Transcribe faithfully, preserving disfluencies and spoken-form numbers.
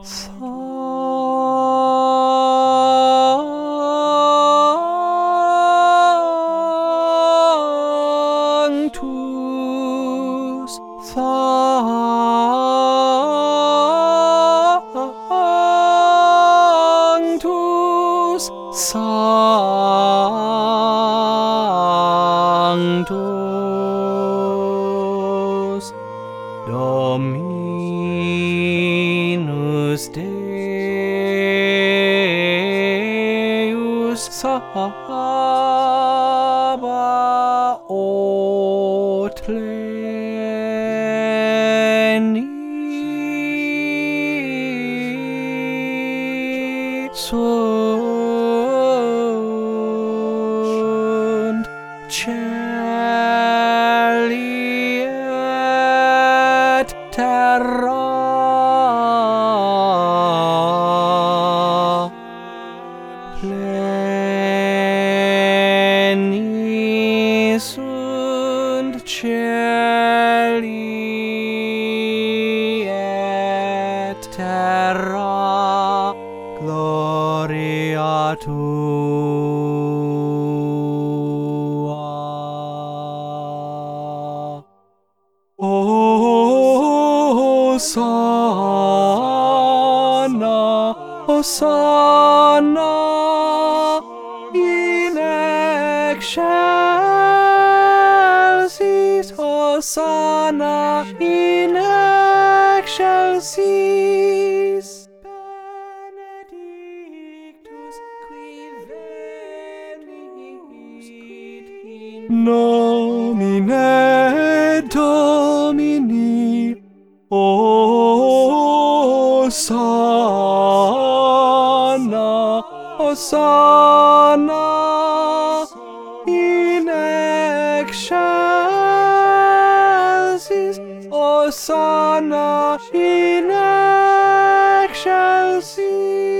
Sanctus, Sanctus, Sanctus, Dominus Deus Sabaoth pleni sunt caeli et terra, pleni sunt caeli et terra, gloria tua. Hosanna, Hosanna in excelsis, Hosanna in excelsis. Benedictus qui venit in nomine Domini. Hosanna, Hosanna in excelsis, Hosanna in excelsis.